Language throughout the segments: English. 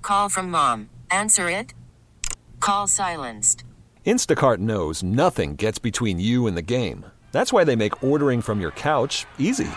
call from mom. Answer it. Call silenced. Instacart knows nothing gets between you and the game. That's why they make ordering from your couch easy.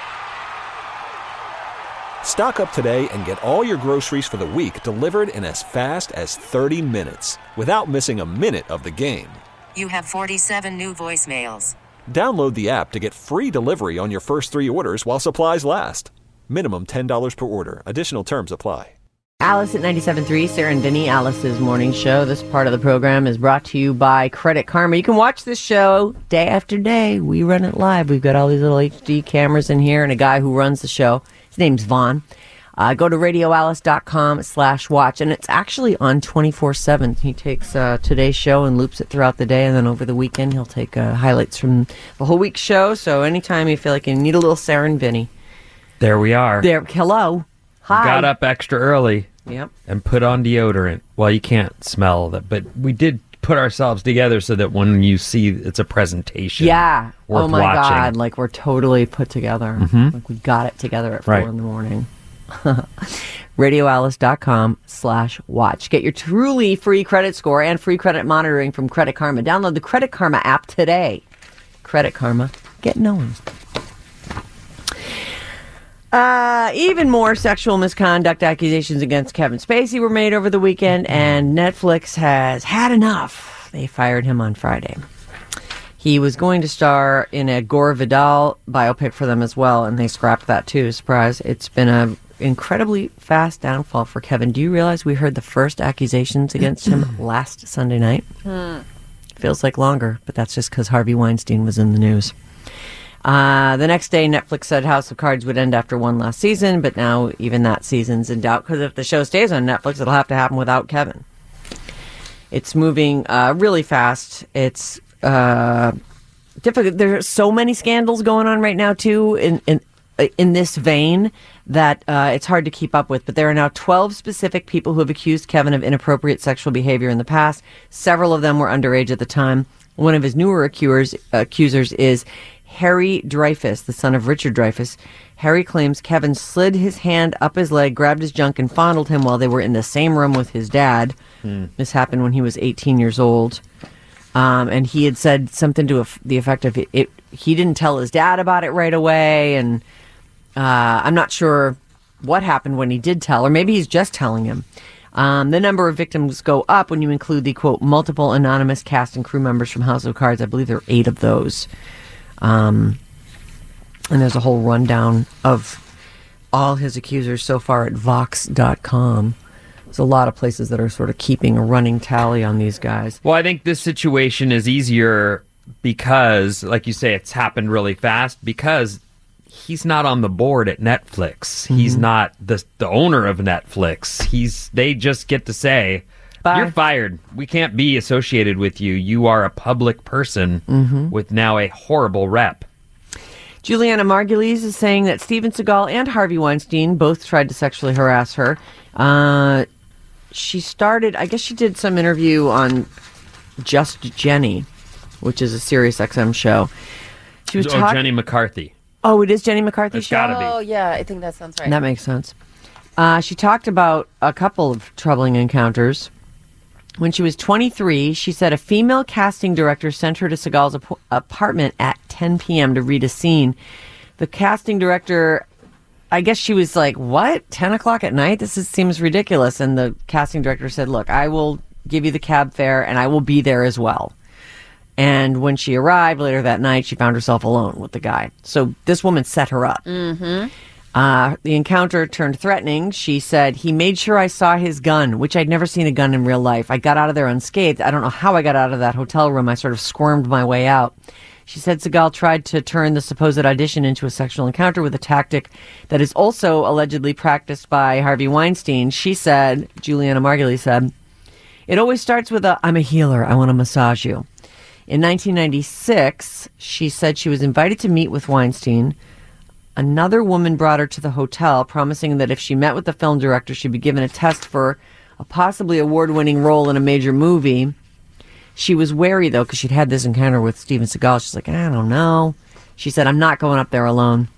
Stock up today and get all your groceries for the week delivered in as fast as 30 minutes without missing a minute of the game. You have 47 new voicemails. Download the app to get free delivery on your first 3 orders while supplies last. Minimum $10 per order. Additional terms apply. Alice at 97.3, Sarah and Vinny, Alice's morning show. This part of the program is brought to you by Credit Karma. You can watch this show day after day. We run it live. We've got all these little HD cameras in here and a guy who runs the show. His name's Vaughn. Go to radioalice.com/watch, and it's actually on 24/7. He takes today's show and loops it throughout the day, and then over the weekend he'll take highlights from the whole week's show. So anytime you feel like you need a little Sarah and Vinny. There we are. There. Hello. Hi. Got up extra early. Yep. And put on deodorant. Well, you can't smell that, but we did put ourselves together so that when you see it's a presentation. Yeah. Worth oh my watching. God. Like we're totally put together. Mm-hmm. Like we got it together at 4 Right. in the morning. RadioAlice.com/watch. Get your truly free credit score and free credit monitoring from Credit Karma. Download the Credit Karma app today. Credit Karma. Get knowing. Even more sexual misconduct accusations against Kevin Spacey were made over the weekend, and Netflix has had enough. They fired him on Friday. He was going to star in a Gore Vidal biopic for them as well, and they scrapped that too. Surprise. It's been an incredibly fast downfall for Kevin. Do you realize we heard the first accusations against him last Sunday night? Feels like longer, but that's just because Harvey Weinstein was in the news. The next day, Netflix said House of Cards would end after one last season, but now even that season's in doubt because if the show stays on Netflix, it'll have to happen without Kevin. It's moving really fast. It's difficult. There are so many scandals going on right now, too, in this vein that it's hard to keep up with. But there are now 12 specific people who have accused Kevin of inappropriate sexual behavior in the past. Several of them were underage at the time. One of his newer accusers is Harry Dreyfus, the son of Richard Dreyfus. Harry claims Kevin slid his hand up his leg, grabbed his junk, and fondled him while they were in the same room with his dad. This happened when he was 18 years old. And he had said something to the effect of it. He didn't tell his dad about it right away, and I'm not sure what happened when he did tell, or maybe he's just telling him. The number of victims go up when you include the, quote, multiple anonymous cast and crew members from House of Cards. I believe there are 8 of those. And there's a whole rundown of all his accusers so far at Vox.com. There's a lot of places that are sort of keeping a running tally on these guys. Well, I think this situation is easier because, like you say, it's happened really fast because he's not on the board at Netflix. Mm-hmm. He's not the owner of Netflix. They just get to say, bye. You're fired. We can't be associated with you. You are a public person with now a horrible rep. Juliana Margulies is saying that Steven Seagal and Harvey Weinstein both tried to sexually harass her. She started, I guess she did some interview on Just Jenny, which is a Sirius XM show. She was Jenny McCarthy. Oh, it is Jenny McCarthy's It's show? gotta be. Oh, yeah, I think that sounds right. That makes sense. She talked about a couple of troubling encounters. When she was 23, she said a female casting director sent her to Seagal's apartment at 10 p.m. to read a scene. The casting director, I guess she was like, what? 10 o'clock at night? Seems ridiculous. And the casting director said, look, I will give you the cab fare and I will be there as well. And when she arrived later that night, she found herself alone with the guy. So this woman set her up. Mm-hmm. The encounter turned threatening. She said, he made sure I saw his gun, which I'd never seen a gun in real life. I got out of there unscathed. I don't know how I got out of that hotel room. I sort of squirmed my way out. She said Seagal tried to turn the supposed audition into a sexual encounter with a tactic that is also allegedly practiced by Harvey Weinstein. She said, Juliana Margulies said, it always starts with I'm a healer. I want to massage you. In 1996, she said she was invited to meet with Weinstein. Another woman brought her to the hotel, promising that if she met with the film director, she'd be given a test for a possibly award-winning role in a major movie. She was wary, though, because she'd had this encounter with Steven Seagal. She's like, I don't know. She said, I'm not going up there alone.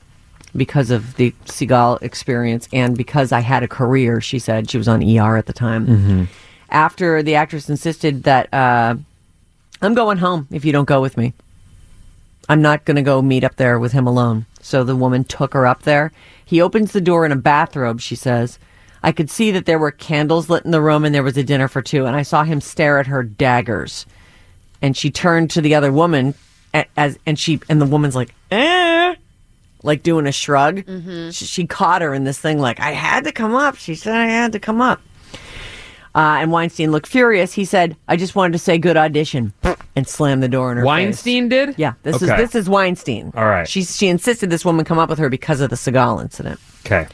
because of the Seagal experience and because I had a career, she said. She was on ER at the time. After the actress insisted that, I'm going home if you don't go with me. I'm not going to go meet up there with him alone. So the woman took her up there. He opens the door in a bathrobe, she says. I could see that there were candles lit in the room and there was a dinner for two. And I saw him stare at her daggers. And she turned to the other woman and the woman's like, like doing a shrug. She caught her in this thing like, I had to come up. She said I had to come up. And Weinstein looked furious. He said, I just wanted to say good audition, and slammed the door in her Weinstein face. did? Yeah, this is Weinstein. All right. She insisted this woman come up with her because of the Seagal incident. Okay.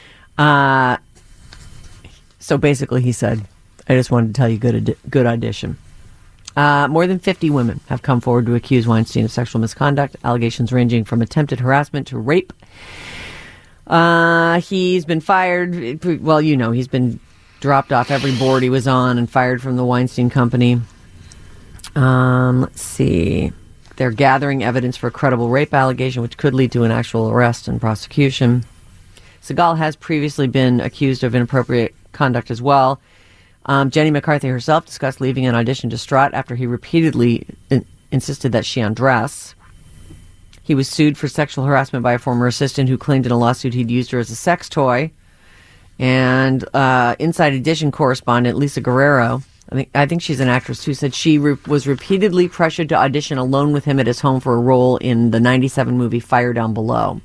So basically he said, I just wanted to tell you good audition. More than 50 women have come forward to accuse Weinstein of sexual misconduct, allegations ranging from attempted harassment to rape. He's been fired. Well, he's been dropped off every board he was on and fired from the Weinstein Company. Let's see. They're gathering evidence for a credible rape allegation, which could lead to an actual arrest and prosecution. Seagal has previously been accused of inappropriate conduct as well. Jenny McCarthy herself discussed leaving an audition distraught after he repeatedly insisted that she undress. He was sued for sexual harassment by a former assistant who claimed in a lawsuit he'd used her as a sex toy. And Inside Edition correspondent Lisa Guerrero, I think she's an actress too, said she was repeatedly pressured to audition alone with him at his home for a role in the 1997 movie Fire Down Below.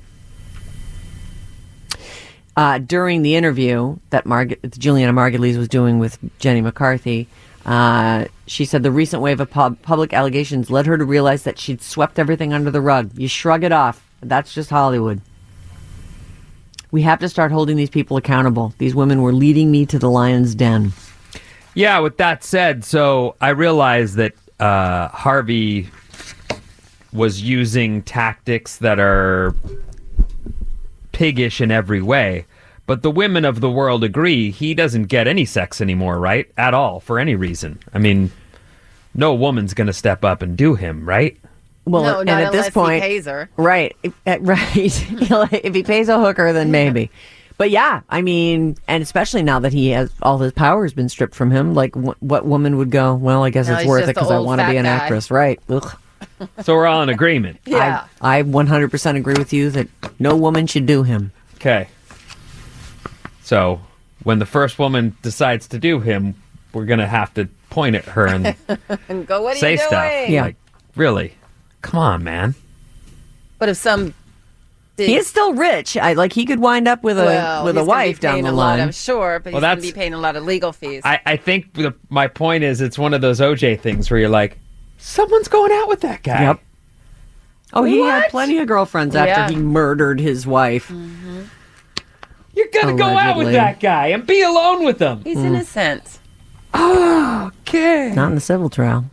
During the interview that Juliana Margulies was doing with Jenny McCarthy, she said the recent wave of public allegations led her to realize that she'd swept everything under the rug. You shrug it off. That's just Hollywood. We have to start holding these people accountable. These women were leading me to the lion's den. Yeah, with that said, so I realized that Harvey was using tactics that are piggish in every way. But the women of the world agree he doesn't get any sex anymore, right? At all, for any reason. I mean, no woman's going to step up and do him, right? Well, no, and not at this point, he pays her. Right. If he pays a hooker, then maybe. But yeah, I mean, and especially now that he has all his power has been stripped from him, like what woman would go, well, I guess No, it's he's worth it just because the I old want to be fat an guy. actress, right? Ugh. So we're all in agreement. Yeah. I 100% agree with you that no woman should do him. Okay. So when the first woman decides to do him, we're going to have to point at her and And go, what are say you doing? stuff. Yeah. Like, really? Come on, man. But if some... He is still rich. He could wind up with a he's gonna be wife down paying the a lot, line. I'm sure, but Well, he's going to that's- be paying a lot of legal fees. I think my point is it's one of those OJ things where you're like, someone's going out with that guy. Yep. Oh, he had What? plenty of girlfriends Yeah. after he murdered his wife. You're going to go out with Allegedly. that guy and be alone with him. He's innocent. Okay. Not in the civil trial.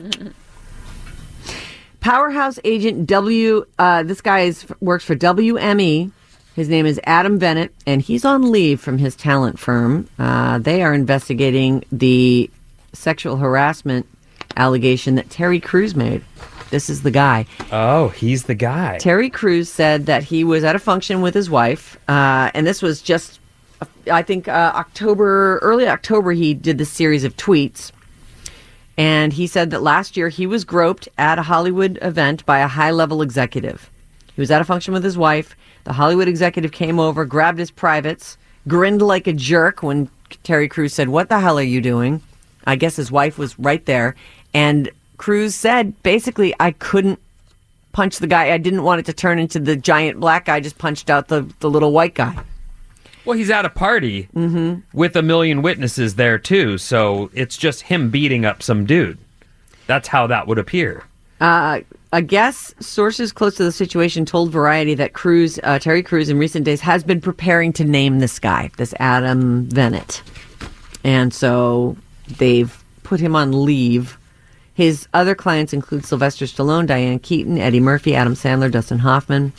Powerhouse agent this guy works for WME. His name is Adam Bennett, and he's on leave from his talent firm. They are investigating the sexual harassment allegation that Terry Crews made. This is the guy. Oh, he's the guy. Terry Crews said that he was at a function with his wife, and this was just, I think, early October, he did this series of tweets. And he said that last year he was groped at a Hollywood event by a high-level executive. He was at a function with his wife. The Hollywood executive came over, grabbed his privates, grinned like a jerk when Terry Crews said, "What the hell are you doing?" I guess his wife was right there. And Crews said, basically, I couldn't punch the guy. I didn't want it to turn into the giant black guy just punched out the little white guy. Well, he's at a party with a million witnesses there, too. So it's just him beating up some dude. That's how that would appear. I guess sources close to the situation told Variety that Terry Crews in recent days has been preparing to name this guy, this Adam Bennett. And so they've put him on leave. His other clients include Sylvester Stallone, Diane Keaton, Eddie Murphy, Adam Sandler, Dustin Hoffman.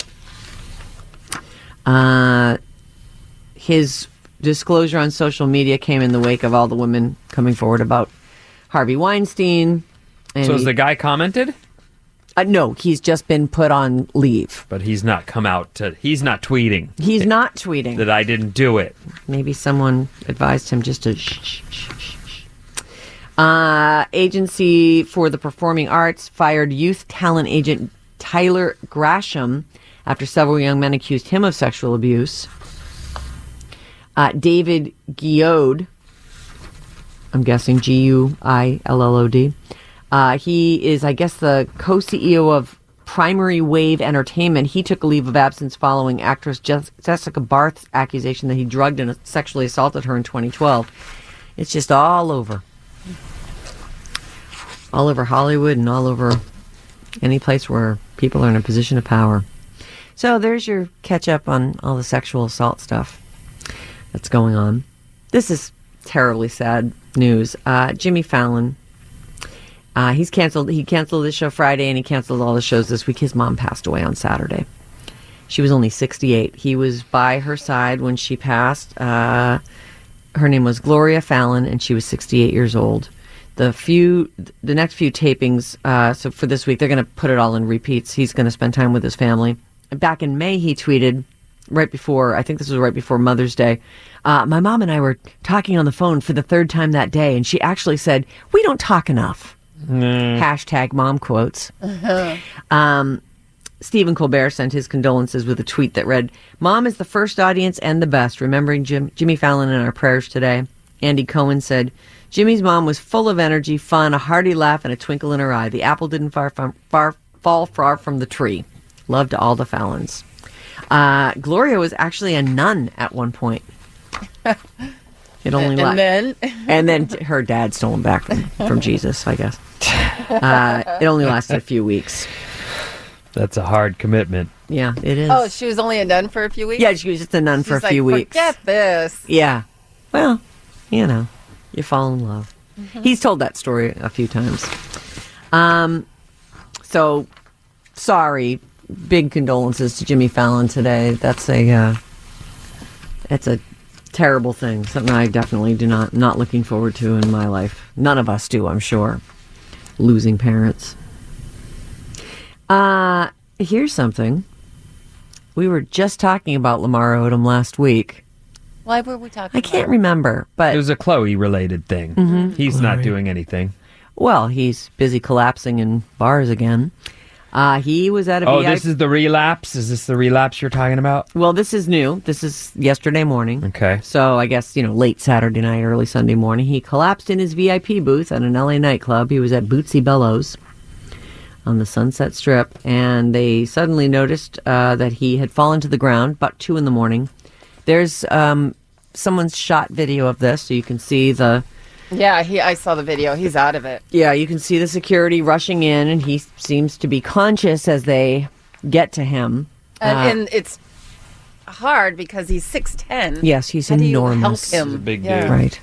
His disclosure on social media came in the wake of all the women coming forward about Harvey Weinstein. And So has the guy commented? No, he's just been put on leave. But he's not come out to. He's not tweeting He's not tweeting. that I didn't do it. Maybe someone advised him just to shh. Agency for the Performing Arts fired youth talent agent Tyler Grasham after several young men accused him of sexual abuse. David Guillaud, I'm guessing Guillod. He is, I guess, the co-CEO of Primary Wave Entertainment. He took a leave of absence following actress Jessica Barth's accusation that he drugged and sexually assaulted her in 2012. It's just all over Hollywood and all over any place where people are in a position of power. So there's your catch up on all the sexual assault stuff that's going on. This is terribly sad news. Jimmy Fallon, he canceled his show Friday and he canceled all the shows this week. His mom passed away on Saturday. She was only 68. He was by her side when she passed. Her name was Gloria Fallon and she was 68 years old. The next few tapings, so for this week, they're going to put it all in repeats. He's going to spend time with his family. Back in May, he tweeted I think this was right before Mother's Day, my mom and I were talking on the phone for the third time that day, and she actually said, "We don't talk enough." Hashtag mom quotes. Stephen Colbert sent his condolences with a tweet that read, "Mom is the first audience and the best, remembering Jimmy Fallon in our prayers today." Andy Cohen said, "Jimmy's mom was full of energy, fun, a hearty laugh, and a twinkle in her eye. The apple didn't fall far from the tree. Love to all the Fallons." Gloria was actually a nun at one point. It only and then her dad stole him back from Jesus, I guess. It only lasted a few weeks. That's a hard commitment. Yeah, it is. Oh, she was only a nun for a few weeks? Yeah, she was just a nun for a few weeks. Forget this. Yeah. Well, you fall in love. Mm-hmm. He's told that story a few times. So, sorry. Big condolences to Jimmy Fallon today. It's a terrible thing. Something I definitely not looking forward to in my life. None of us do, I'm sure. Losing parents. Here's something. We were just talking about Lamar Odom last week. Why were we talking I can't remember, but It was a Chloe-related thing. Mm-hmm. He's not doing anything. Well, he's busy collapsing in bars again. He was at a Oh, VIP. this is the relapse? Is this the relapse you're talking about? Well, this is new. This is yesterday morning. Okay. So I guess, late Saturday night, early Sunday morning. He collapsed in his VIP booth at an LA nightclub. He was at Bootsy Bellows on the Sunset Strip, and they suddenly noticed that he had fallen to the ground about 2 a.m. There's someone's shot video of this, so you can see the... Yeah, I saw the video. He's out of it. Yeah, you can see the security rushing in, and he seems to be conscious as they get to him. And it's hard because he's 6'10". Yes, he's How do you enormous. help him? He's a big Yeah. dude. Right.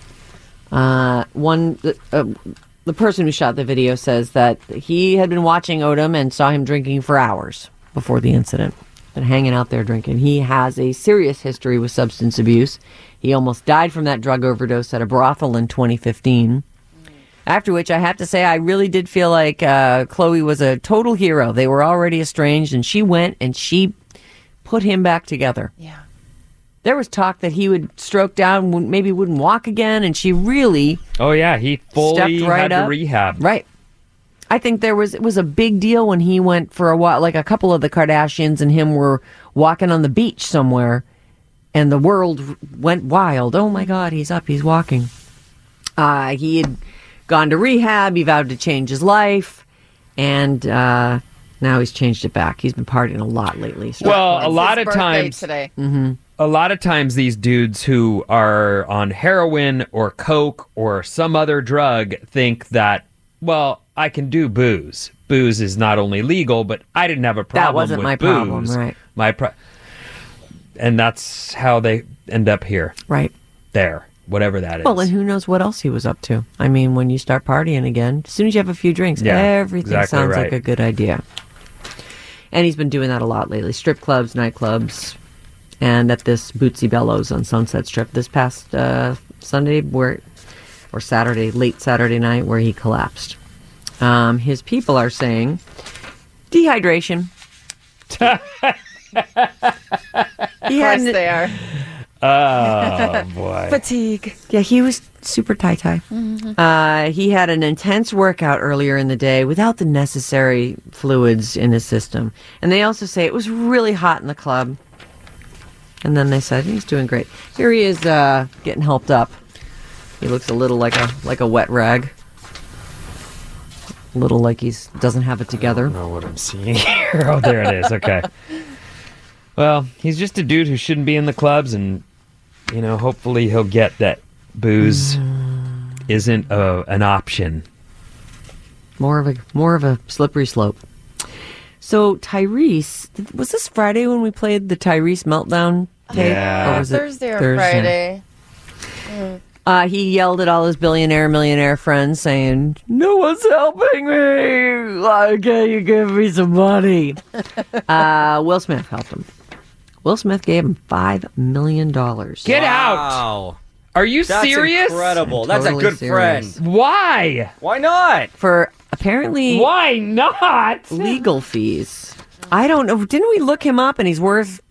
The person who shot the video says that he had been watching Odom and saw him drinking for hours before the incident. Been hanging out there drinking. He has a serious history with substance abuse. He almost died from that drug overdose at a brothel in 2015. After which, I have to say, I really did feel like Chloe was a total hero. They were already estranged, and she went and she put him back together. Yeah. There was talk that he would stroke down, maybe wouldn't walk again, and she really Oh, yeah. He fully stepped right had up. to rehab. Right. I think it was a big deal when he went for a while, like a couple of the Kardashians and him were walking on the beach somewhere, and the world went wild. Oh my God, he's up, he's walking. He had gone to rehab, he vowed to change his life, and now he's changed it back. He's been partying a lot lately. Well, a It's lot his of birthday times... today. A lot of times these dudes who are on heroin or coke or some other drug think that, well, I can do booze. Booze is not only legal, but I didn't have a problem wasn't with my booze. problem, right. And that's how they end up here. Right. There. Whatever that is. Well, and who knows what else he was up to. I mean, when you start partying again, as soon as you have a few drinks, Yeah, everything exactly sounds right. like a good idea. And he's been doing that a lot lately. Strip clubs, nightclubs, and at this Bootsy Bellows on Sunset Strip this past Sunday or Saturday, late Saturday night, where he collapsed. His people are saying Dehydration. He Of course they are. Oh, boy. Fatigue. Yeah, he was super tie-tie. He had an intense workout earlier in the day without the necessary fluids in his system. And they also say it was really hot in the club. And then they said he's doing great. Here he is getting helped up. He looks a little like a wet rag. A little like he's doesn't have it together. I don't know what I'm seeing here. Oh, there it is. Okay. Well, he's just a dude who shouldn't be in the clubs, and hopefully he'll get that booze isn't an option. More of a slippery slope. So Tyrese, was this Friday when we played the Tyrese meltdown tape? Yeah. Or was it Thursday or Friday. He yelled at all his millionaire friends saying, "No one's helping me. Why can't you give me some money?" Will Smith helped him. Will Smith gave him $5 million. Get out! Wow. Are you That's serious? incredible. I'm That's totally a good serious. friend. Why? Why not? For apparently Why not? legal fees. I don't know. Didn't we look him up and he's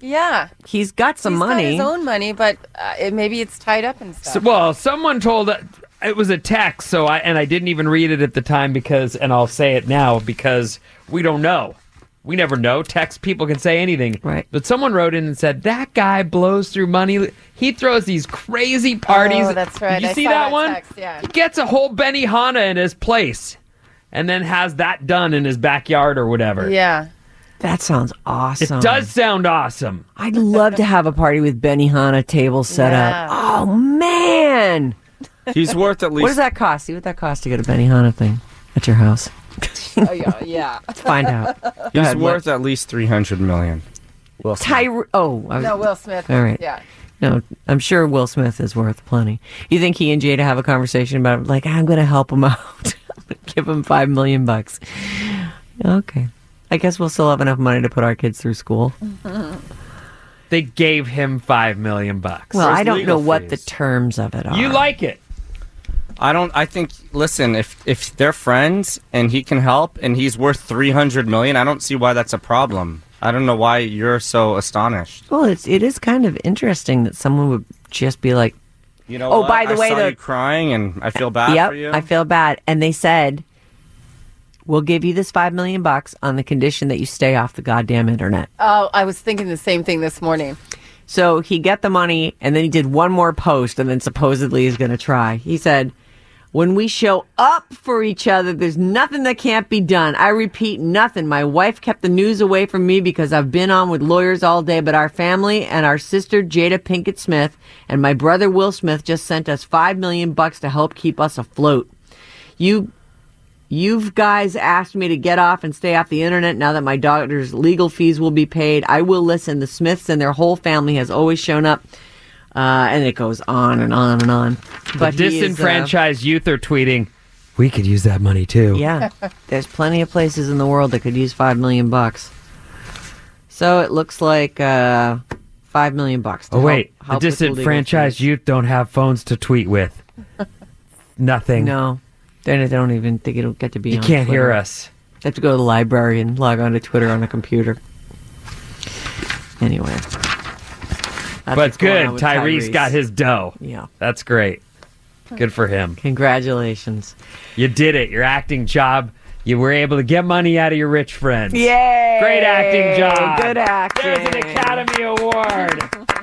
got some He's money. got his own money, but maybe it's tied up and stuff. Well, someone told it was a text, I didn't even read it at the time and I'll say it now because we don't know. We never know. Text people can say anything. Right. But someone wrote in and said, that guy blows through money. He throws these crazy parties. Oh, that's right. Did you I see saw that that one? text, yeah. He gets a whole Benihana in his place and then has that done in his backyard or whatever. Yeah. That sounds awesome. It does sound awesome. I'd love to have a party with Benihana tables set Yeah. up. Oh, man. He's worth at least. What does that cost? See what that costs to get a Benihana thing at your house. Oh, yeah. Let's find out. He's ahead, worth at least $300 million. Will Smith. No, Will Smith. All right. Yeah. No, I'm sure Will Smith is worth plenty. You think he and Jada have a conversation about, like, I'm going to help him out. I'm going to give him $5 million. Okay. I guess we'll still have enough money to put our kids through school. They gave him $5 million. Well, There's I don't know legal what the fees. terms of it are. You like it. I think, listen, if they're friends and he can help and he's worth $300 million, I don't see why that's a problem. I don't know why you're so astonished. Well, it is kind of interesting that someone would just be like, You know Oh, what? by the way, I saw the- you crying and I feel bad yep, for you. I feel bad. And they said, we'll give you this $5 million on the condition that you stay off the goddamn internet. Oh, I was thinking the same thing this morning. So he got the money, and then he did one more post, and then supposedly he's going to try. He said, when we show up for each other, there's nothing that can't be done. I repeat, nothing. My wife kept the news away from me because I've been on with lawyers all day, but our family and our sister, Jada Pinkett Smith, and my brother, Will Smith, just sent us $5 million to help keep us afloat. You've guys asked me to get off and stay off the internet now that my daughter's legal fees will be paid. I will listen. The Smiths and their whole family has always shown up. And it goes on and on and on. But The disenfranchised youth are tweeting, we could use that money too. Yeah, there's plenty of places in the world that could use $5 million. So it looks like $5 million. Oh, wait. help The with legal disenfranchised fees. youth don't have phones to tweet with. Nothing. No, they don't even think it'll get to be. You on can't Twitter. hear us. They have to go to the library and log on to Twitter on a computer. Anyway. That's But what's going good. on with Tyrese got his dough. Yeah. That's great. Good for him. Congratulations. You did it. Your acting job. You were able to get money out of your rich friends. Yay! Great acting job. Good acting. There's an Academy Award.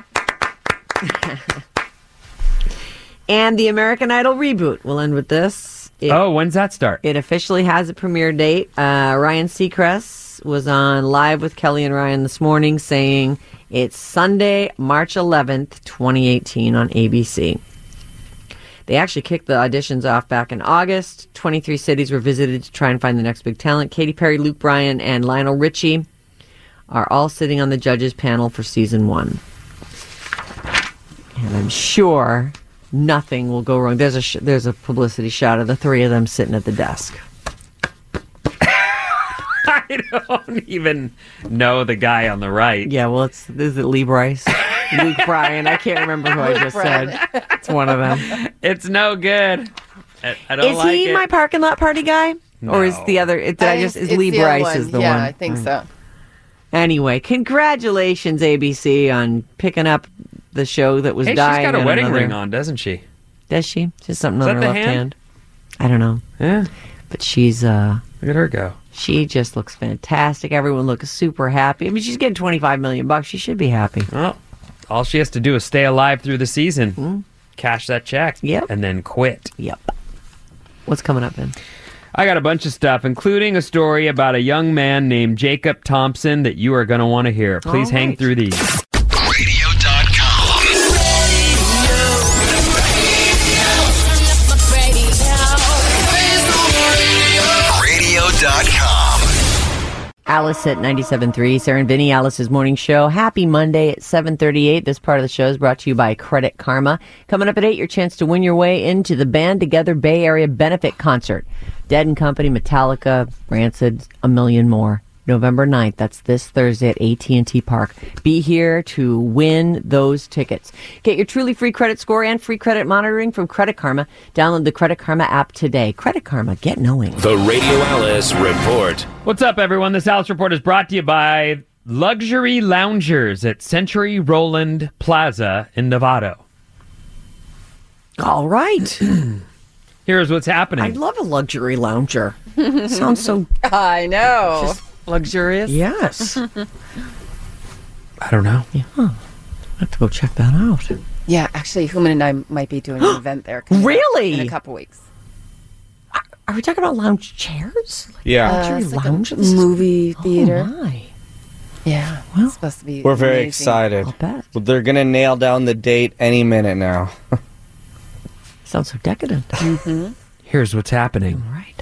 And the American Idol reboot. We'll end with this. When's that start? It officially has a premiere date. Ryan Seacrest was on Live with Kelly and Ryan this morning saying it's Sunday, March 11th, 2018 on ABC. They actually kicked the auditions off back in August. 23 cities were visited to try and find the next big talent. Katy Perry, Luke Bryan, and Lionel Richie are all sitting on the judges panel for season 1. And I'm sure nothing will go wrong. There's a publicity shot of the three of them sitting at the desk. I don't even know the guy on the right. Yeah, well, is it Lee Bryce? Luke Bryan. I can't remember who I just said. It's one of them. It's no good. I don't Is like he it. my parking lot party guy? Or is the other? Is Lee the other Bryce is the yeah, one? I think so. Anyway, congratulations, ABC, on picking up the show that was Hey, she's dying. got a on wedding another- ring on, doesn't she? Does she? Just something Is on that her the left hand? hand. I don't know. Yeah. But she's Look at her go. she just looks fantastic. Everyone looks super happy. I mean, she's getting $25 million. She should be happy. Well, all she has to do is stay alive through the season, cash that check, Yep. and then quit. Yep. What's coming up, Ben? I got a bunch of stuff, including a story about a young man named Jacob Thompson that you are going to want to hear. Please All hang right. through these. Radio.com. Radio.com. Alice at 97.3, Sarah and Vinny, Alice's morning show. Happy Monday at 7:38. This part of the show is brought to you by Credit Karma. Coming up at 8, your chance to win your way into the Band Together Bay Area Benefit Concert. Dead & Company, Metallica, Rancid, a million more. November 9th, that's this Thursday at AT&T Park. Be here to win those tickets. Get your truly free credit score and free credit monitoring from Credit Karma. Download the Credit Karma app today. Credit Karma, get knowing. The Radio Alice Report. What's up, everyone? This Alice Report is brought to you by Luxury Loungers at Century Roland Plaza in Novato. All right. Here's what's happening. I love a luxury lounger. Sounds so I know. Luxurious. yes. I don't know. I have to go check that out. Yeah, actually, Human and I might be doing an event there. coming up Really? In a couple weeks. Are we talking about lounge chairs? Like Yeah. luxury It's like lounges? a movie theater. Oh my. Yeah. Well, it's supposed to be We're very amazing. excited. I'll bet. Well, they're going to nail down the date any minute now. Sounds so decadent. Here's what's happening. All right.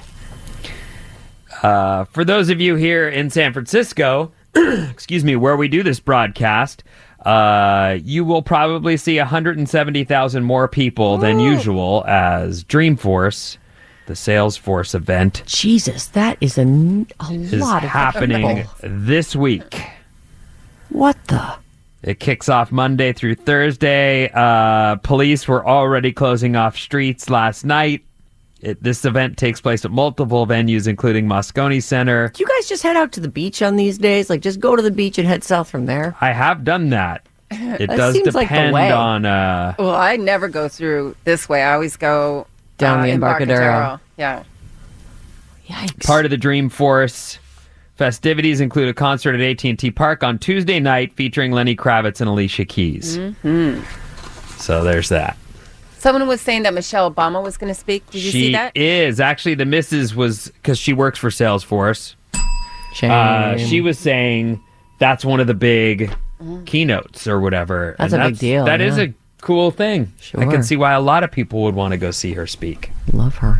For those of you here in San Francisco, excuse me, where we do this broadcast, you will probably see 170,000 more people than usual as Dreamforce, the Salesforce event, Jesus, that is a is lot of happening people. this week. What the? It kicks off Monday through Thursday. Police were already closing off streets last night. This event takes place at multiple venues, including Moscone Center. Do you guys just head out to the beach on these days? Like, just go to the beach and head south from there? I have done that. It That does seems like the depend way. on... Well, I never go through this way. I always go Down the Embarcadero. Yeah. Yikes. Part of the Dreamforce festivities include a concert at AT&T Park on Tuesday night featuring Lenny Kravitz and Alicia Keys. So there's that. Someone was saying that Michelle Obama was going to speak. Did you see that? She is. Actually, the missus was, because she works for Salesforce, Shame. she was saying that's one of the big keynotes or whatever. That's And a big deal, That is yeah. a cool thing. I Sure. can see why a lot of people would want to go see her speak. Love her.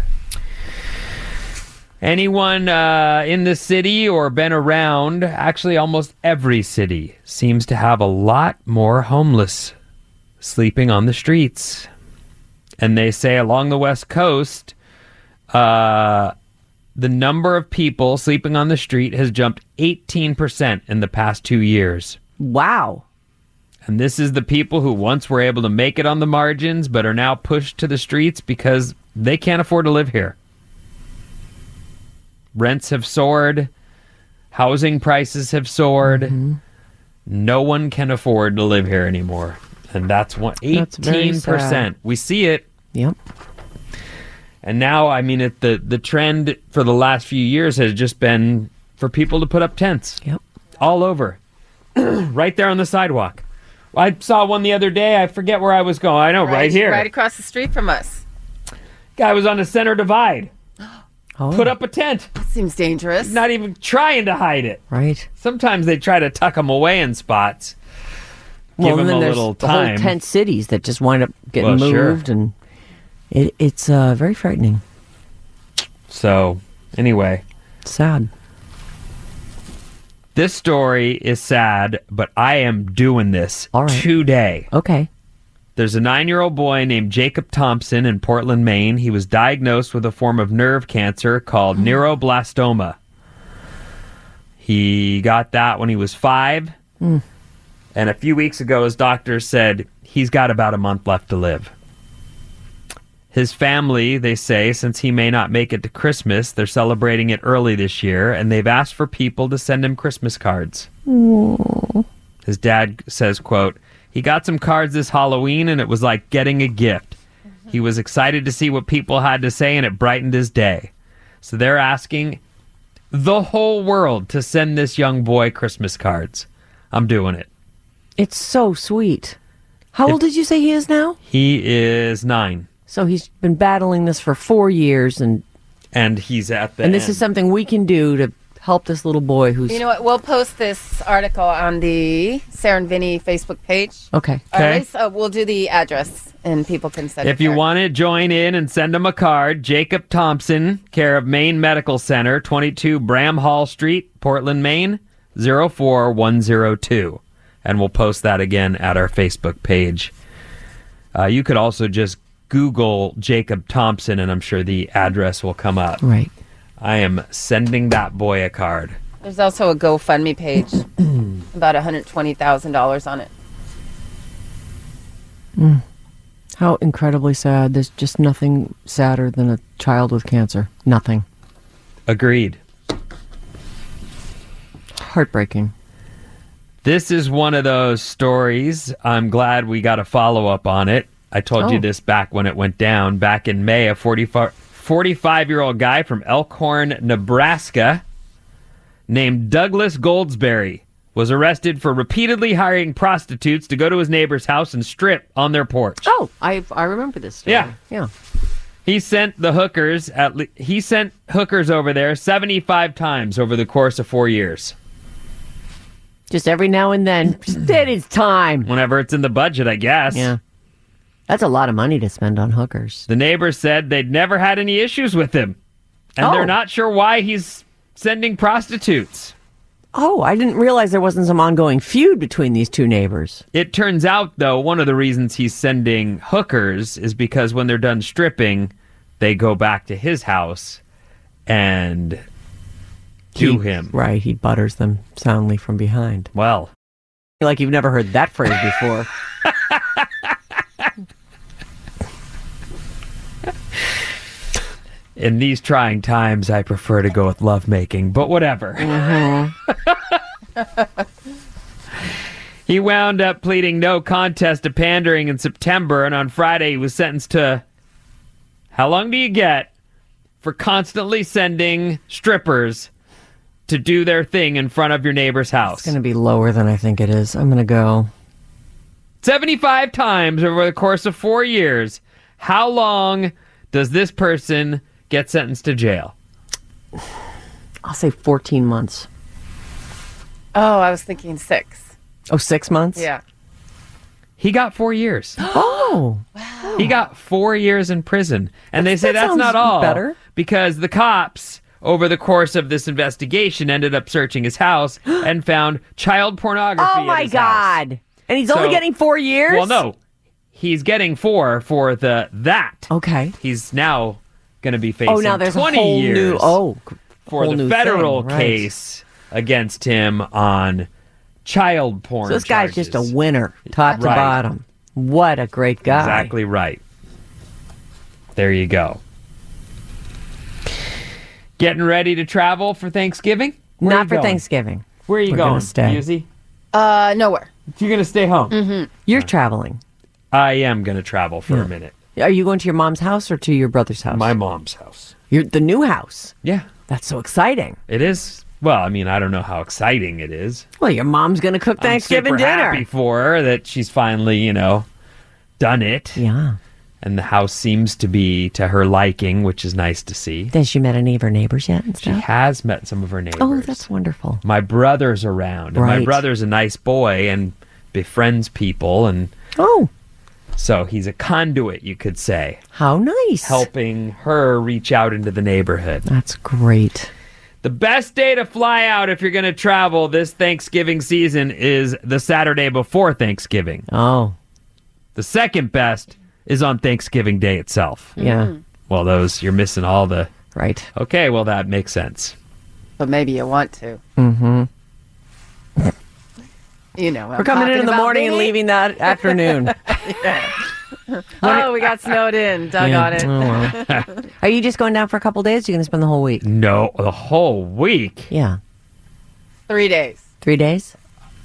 Anyone in the city or been around, actually almost every city seems to have a lot more homeless sleeping on the streets. And they say along the West Coast, the number of people sleeping on the street has jumped 18% in the past 2 years. Wow. And this is the people who once were able to make it on the margins, but are now pushed to the streets because they can't afford to live here. Rents have soared. Housing prices have soared. No one can afford to live here anymore. And that's what, That's very 18%. sad. We see it. Yep. And now, I mean, the trend for the last few years has just been for people to put up tents Yep. all over, right there on the sidewalk. I saw one the other day. I forget where I was going. I know, right here. Right across the street from us. Guy was on the center divide. Oh, Put up a tent. That seems dangerous. Not even trying to hide it. right. Sometimes they try to tuck them away in spots. Give Well, and them then a there's little the time. whole tent cities that just wind up getting Well, sure. moved, and it's very frightening. So, anyway, Sad. this story is sad, but I am doing this All right. today. Okay. There's a 9-year-old boy named Jacob Thompson in Portland, Maine. He was diagnosed with a form of nerve cancer called neuroblastoma. He got that when he was 5. And a few weeks ago, his doctor said he's got about a month left to live. His family, they say, since he may not make it to Christmas, they're celebrating it early this year, and they've asked for people to send him Christmas cards. Aww. His dad says, quote, "He got some cards this Halloween, and it was like getting a gift. He was excited to see what people had to say, and it brightened his day." So they're asking the whole world to send this young boy Christmas cards. I'm doing it. It's so sweet. How old did you say he is now? He is 9. So he's been battling this for 4 years, and he's at the and this end. is something we can do to help this little boy who's... You know what? We'll post this article on the Sarah and Vinny Facebook page. Okay. All right, so we'll do the address, and people can send If you want to join in and send him a card, Jacob Thompson, care of Maine Medical Center, 22 Bram Hall Street, Portland, Maine, 04102. And we'll post that again at our Facebook page. You could also just Google Jacob Thompson, and I'm sure the address will come up. Right. I am sending that boy a card. There's also a GoFundMe page, about $120,000 on it. How incredibly sad. There's just nothing sadder than a child with cancer. Nothing. Agreed. Heartbreaking. This is one of those stories. I'm glad we got a follow-up on it. I told you this back when it went down. Back in May, a 45-year-old guy from Elkhorn, Nebraska, named Douglas Goldsberry, was arrested for repeatedly hiring prostitutes to go to his neighbor's house and strip on their porch. Oh, I remember this story. Yeah. He sent the hookers hookers over there 75 times over the course of 4 years. Just every now and then. It is time. Whenever it's in the budget, I guess. Yeah. That's a lot of money to spend on hookers. The neighbors said they'd never had any issues with him. And they're not sure why he's sending prostitutes. Oh, I didn't realize there wasn't some ongoing feud between these two neighbors. It turns out, though, one of the reasons he's sending hookers is because when they're done stripping, they go back to his house and do him. Right, he butters them soundly from behind. Well. Like you've never heard that phrase before. In these trying times, I prefer to go with lovemaking, but whatever. He wound up pleading no contest to pandering in September, and on Friday he was sentenced to, how long do you get for constantly sending strippers to do their thing in front of your neighbor's house? It's going to be lower than I think it is. I'm going to go 75 times over the course of 4 years. How long does this person get sentenced to jail? I'll say 14 months. Oh, I was thinking 6. Oh, 6 months? Yeah. He got 4 years. Oh. Wow. He got 4 years in prison. And they say that that's not sounds all. better. Because the cops, over the course of this investigation, ended up searching his house and found child pornography Oh, at my his God. house. And he's only getting 4 years? Well, no. He's getting 4 for that. Okay. He's now going to be facing now there's 20 a whole years new, for whole the new federal thing, right. case against him on child porn So this guy's charges. just a winner, top to Right. bottom. What a great guy. Exactly right. There you go. Getting ready to travel for Thanksgiving? Where are Not you for going? Thanksgiving. Where are you We're going, gonna stay. Yuzi? Nowhere. You're going to stay home? Mm-hmm. You're traveling. I am going to travel for a minute. Are you going to your mom's house or to your brother's house? My mom's house. The new house. Yeah. That's so exciting. It is. Well, I mean, I don't know how exciting it is. Well, your mom's going to cook Thanksgiving I'm super dinner. happy for her that she's finally, done it. Yeah. And the house seems to be to her liking, which is nice to see. Has she met any of her neighbors yet and She stuff? has met some of her neighbors. Oh, that's wonderful. My brother's around. And my Right. brother's a nice boy and befriends people. And Oh, so he's a conduit, you could say, how nice. helping her reach out into the neighborhood. That's great. The best day to fly out if you're going to travel this Thanksgiving season is the Saturday before Thanksgiving. Oh, The second best is on Thanksgiving Day itself. yeah. Well, you're missing all the... Right. Okay, well, that makes sense. But maybe you want to. Mm-hmm. You know, We're coming in the morning and leaving that afternoon. Yeah. Oh, we got snowed in. Dug on it. Oh, well. Are you just going down for a couple days? Or are you going to spend the whole week? No, the whole week. Yeah. 3 days. 3 days?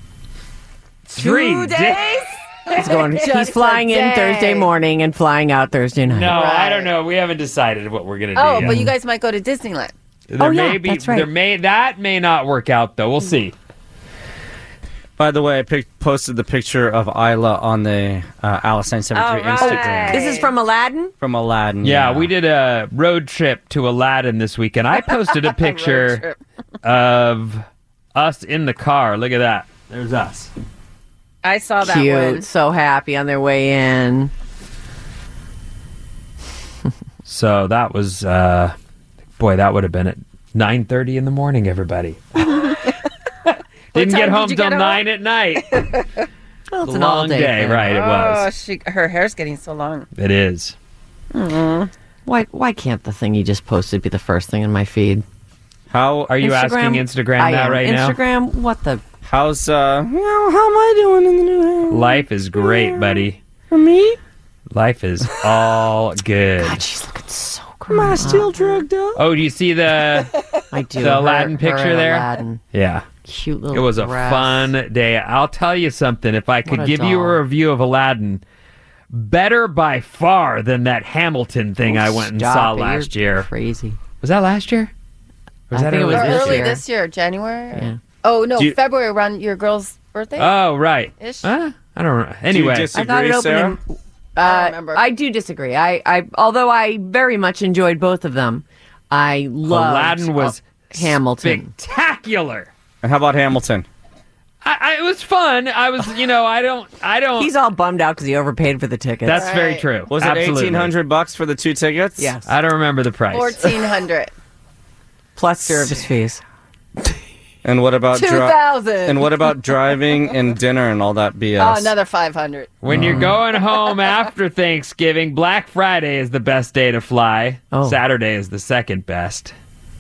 3 2 days? He's Just flying a in day. Thursday morning and flying out Thursday night. No, I Right. don't know. We haven't decided what we're gonna do. Oh, yet. but you guys might go to Disneyland. There yeah, may be, that's right. that may not work out though. We'll see. By the way, I posted the picture of Isla on the Alice 973 All Instagram right. This is from Aladdin? from Aladdin. Yeah, we did a road trip to Aladdin this weekend. I posted a picture of us in the car. Look at that. There's us. I saw that Cute. one. So happy on their way in. So that was, boy, that would have been at 9:30 in the morning. Everybody didn't get time home did you till get home? 9 at night. Well, it's an Long all-day day, thing. right? It Oh, was. her hair's getting so long. It is. Why can't the thing you just posted be the first thing in my feed? How Are you asking Instagram I that am. right now? Instagram, what the... how's how am I doing in the new hair? Life is great, buddy. For me? Life is all good. God, she's looking so great. Am I still drugged up? Oh, do you see the? I do. the Aladdin Her picture and there? Aladdin. Yeah, Cute little it was a dress. fun day. I'll tell you something. If I could What a give you doll. a review of Aladdin, better by far than that Hamilton thing I went and Stop saw it, last you're year. Crazy. Was that last year? Or was I that think it early was Or this early year. this year, January? Yeah. Oh, no, Do you- February around your girl's birthday? Oh, right. Ish? I don't know. Anyway, Do you disagree, I thought it opened Sarah? in... I don't remember. I do disagree. Although I very much enjoyed both of them, I loved Aladdin was Hamilton. spectacular. And how about Hamilton? It was fun. I was, I don't. He's all bummed out because he overpaid for the tickets. That's very Right. true. Was it Absolutely. $1,800 for the 2 tickets? Yes. I don't remember the price. 1,400. Plus service fees. And what about 2,000. and what about driving and dinner and all that BS? Oh, another 500. When you're going home after Thanksgiving, Black Friday is the best day to fly. Oh. Saturday is the second best.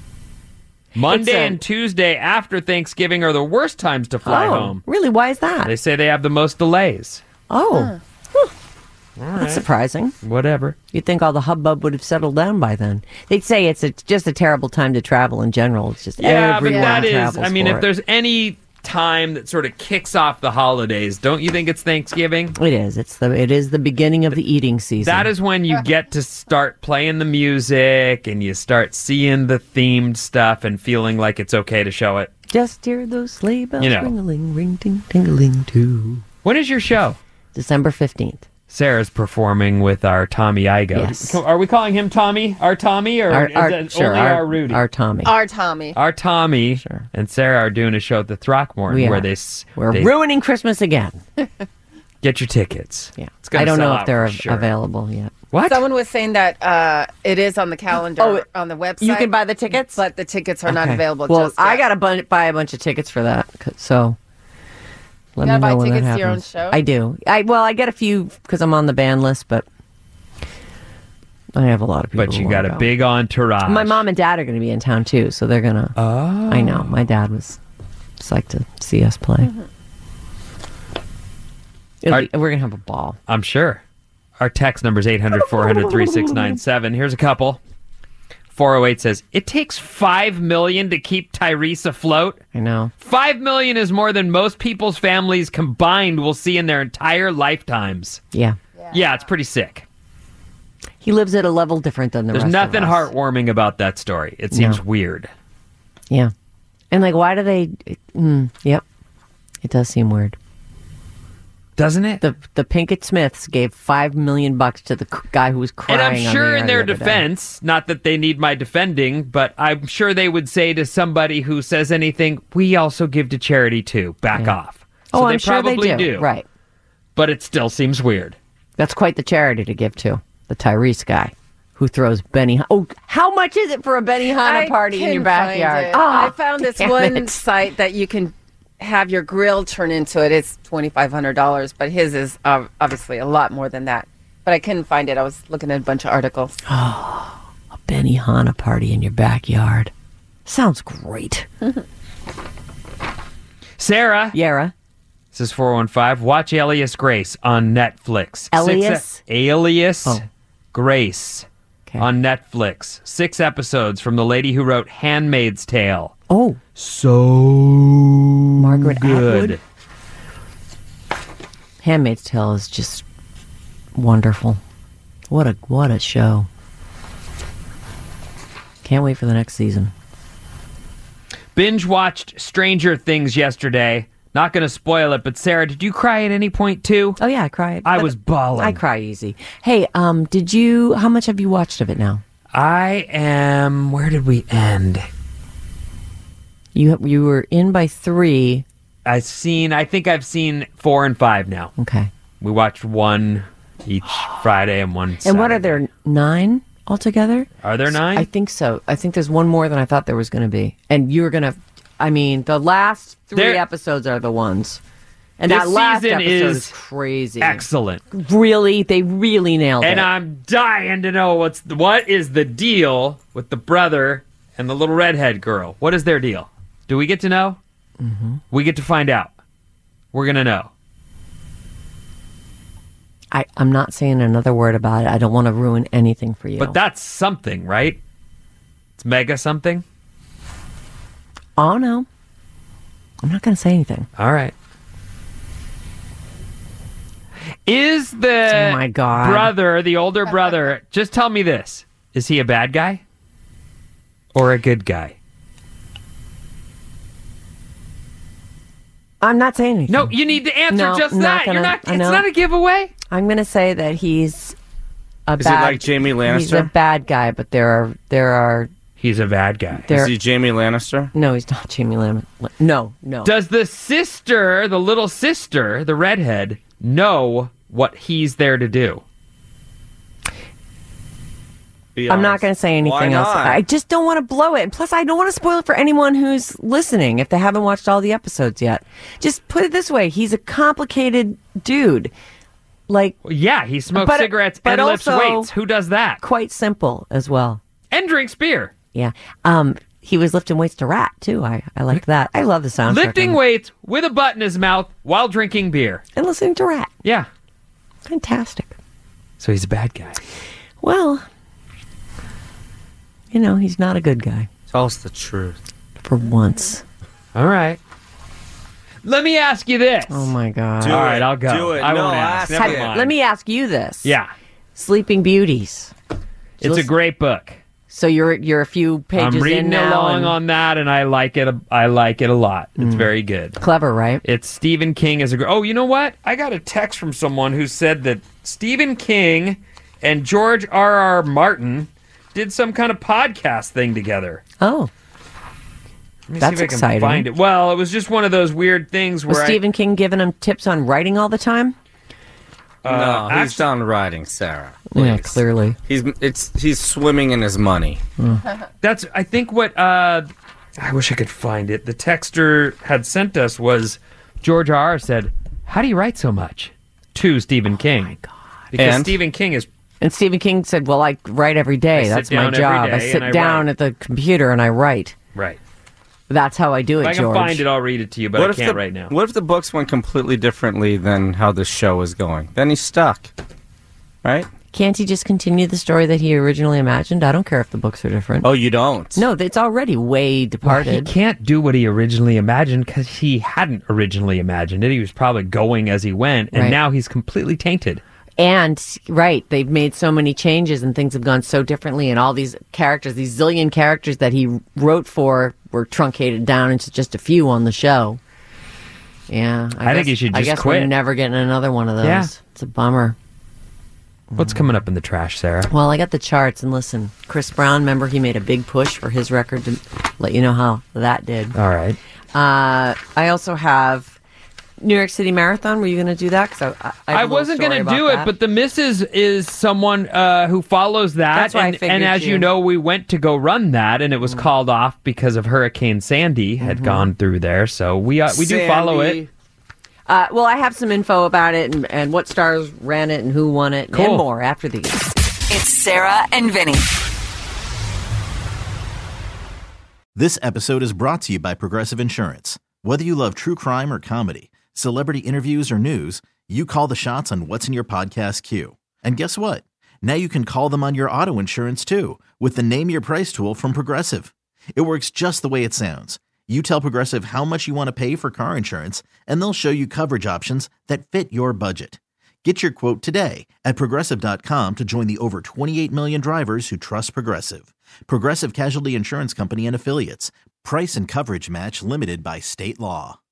Monday It's a- and Tuesday after Thanksgiving are the worst times to fly home. Really? Why is that? They say they have the most delays. Oh. That's surprising. Whatever. You'd think all the hubbub would have settled down by then. They'd say it's just a terrible time to travel in general. It's just Yeah, but everyone that is, travels I mean, for if it. there's any time that sort of kicks off the holidays, don't you think it's Thanksgiving? It is. It is the beginning of the eating season. That is when you get to start playing the music and you start seeing the themed stuff and feeling like it's okay to show it. Just hear those sleigh bells You know. ring-a-ling, ring-ting-ting-a-ling too. When is your show? December 15th. Sarah's performing with our Tommy Igo. Yes. Are we calling him Tommy? Our Tommy? Or is that only our Rudy? Our Tommy. Our Tommy. Our Tommy Sure. and Sarah are doing a show at the Throckmorton We where are. they We're ruining Christmas again. get your tickets. Yeah. It's gonna I don't sell know out if they're for sure. available yet. What? Someone was saying that it is on the calendar on the website. You can buy the tickets? But the tickets are not Okay. available Well, just yet. I got to buy a bunch of tickets for that. So let You me gotta buy know when that tickets to your own happens. show? I do. I get a few because I'm on the band list, but I have a lot of people. But who you got wanna a go. big entourage. My mom and dad are going to be in town too, so they're gonna. Oh. I know. My dad was psyched to see us play. Mm-hmm. We're gonna have a ball. I'm sure. Our text number is 800-400-3697. Here's a couple. 408 says, it takes $5 million to keep Tyrese afloat. I know. $5 million is more than most people's families combined will see in their entire lifetimes. Yeah. Yeah, it's pretty sick. He lives at a level different than the There's rest nothing of us. heartwarming about that story. It seems No. weird. Yeah. And like, why do they? Yep. It does seem weird. Doesn't it? The Pinkett Smiths gave $5 million to the guy who was crying. And I'm on sure the in air their the other day. defense, not that they need my defending, but I'm sure they would say to somebody who says anything, we also give to charity too. Back off. So Oh, they I'm sure they probably do. Right. But it still seems weird. That's quite the charity to give to the Tyrese guy who throws Benny. Oh, how much is it for a Benihana party in your couldn't find backyard? it. Oh, I found this damn one it. site that you can have your grill turn into it. It's $2,500, but his is obviously a lot more than that. But I couldn't find it. I was looking at a bunch of articles. A Benihana party in your backyard. Sounds great. Sarah Yara. Says 415. Watch Alias Grace on Netflix. Alias? Alias Oh. Grace Okay. on Netflix. 6 episodes from the lady who wrote Handmaid's Tale. Oh, So Margaret good. Atwood. Handmaid's Tale is just wonderful. What a show. Can't wait for the next season. Binge watched Stranger Things yesterday. Not going to spoil it, but Sarah, did you cry at any point too? Oh yeah, I cried. I But was bawling. I cry easy. Hey, how much have you watched of it now? I am. Where did we end? You were in by 3. I think I've seen 4 and 5 now. Okay. We watched one each Friday and one Saturday. And what are there, 9 altogether? Are there 9? I think so. I think there's one more than I thought there was going to be. And you were going to, the last 3 episodes are the ones. And This that last season episode is is crazy. excellent. Really, they really nailed it. And I'm dying to know what is the deal with the brother and the little redhead girl. What is their deal? Do we get to know? Mm-hmm. We get to find out. We're going to know. I'm not saying another word about it. I don't want to ruin anything for you. But that's something, right? It's mega something? Oh, no. I'm not going to say anything. All right. Is the Oh, my God. brother, the older brother, just tell me this. Is he a bad guy? Or a good guy? I'm not saying anything. No, you need to answer No, just not that. gonna- It's I know. not a giveaway. I'm going to say that he's a Is bad... he like Jamie Lannister? He's a bad guy, but there are... He's a bad guy. There, Is he Jamie Lannister? no, he's not Jamie Lamb. No. Does the sister, the little sister, the redhead, know what he's there to do? Be I'm not honest. going to say anything Why else. not? I just don't want to blow it. And plus, I don't want to spoil it for anyone who's listening if they haven't watched all the episodes yet. Just put it this way. He's a complicated dude. Like, Well, yeah, he smokes But- cigarettes but and lifts also- weights. Who does that? quite simple as well. And drinks beer. Yeah. He was lifting weights to Rat, too. I liked that. I love the soundtrack. Lifting weights with a butt in his mouth while drinking beer. And listening to Rat. Yeah. Fantastic. So he's a bad guy. Well, he's not a good guy. Tell us the truth. For once. All right. Let me ask you this. Oh, my God. Do All it. right, I'll go. Do it. I No, won't ask. ask Never it. mind. Let me ask you this. Yeah. Sleeping Beauties. It's a great book. So you're a few pages I'm reading in now along and on that, and I like it. I like it a lot. It's very good. clever, right? It's Stephen King as a. Oh, you know what? I got a text from someone who said that Stephen King and George R.R. Martin did some kind of podcast thing together. Oh, Let me That's see if I can exciting. find it. Well, it was just one of those weird things was where Stephen King giving him tips on writing all the time? No, he's actually- done writing, Sarah. Yeah, Please. clearly. He's swimming in his money. That's I think what I wish I could find it. The texter had sent us was George R.R. said, "How do you write so much?" to Stephen King. Oh my God! Because And? Stephen King is And Stephen King said, "Well, I write every day. I That's sit my down every job. day I and sit I down write." at the computer and I write. right. That's how I do it, If I can George." find it, I'll read it to you, but I can't right now. What if the books went completely differently than how the show is going? Then he's stuck, right? Can't he just continue the story that he originally imagined? I don't care if the books are different. Oh, you don't? No, it's already way He departed. can't do what he originally imagined because he hadn't originally imagined it. He was probably going as he went, and Right. now he's completely tainted. And, right, they've made so many changes and things have gone so differently, and all these characters, these zillion characters that he wrote for, were truncated down into just a few on the show. Yeah. I think he should I just guess we're quit. never getting another one of those. Yeah. It's a bummer. What's coming up in the trash, Sarah? Well, I got the charts, and listen, Chris Brown, remember he made a big push for his record to let you know how that did. All right. I also have New York City Marathon. Were you going to do that? Because I wasn't going to do it, but the missus is someone who follows that. That's why I and, figured and as you you- know, we went to go run that, and it was called off because of Hurricane Sandy had gone through there. So we do follow it. Well, I have some info about it and what stars ran it and who won it Cool. and more after these. It's Sarah and Vinny. This episode is brought to you by Progressive Insurance. Whether you love true crime or comedy, Celebrity interviews or news, you call the shots on what's in your podcast queue. And guess what? Now you can call them on your auto insurance too with the Name Your Price tool from Progressive. It works just the way it sounds. You tell Progressive how much you want to pay for car insurance, and they'll show you coverage options that fit your budget. Get your quote today at Progressive.com to join the over 28 million drivers who trust Progressive. Progressive Casualty Insurance Company and Affiliates. Price and coverage match limited by state law.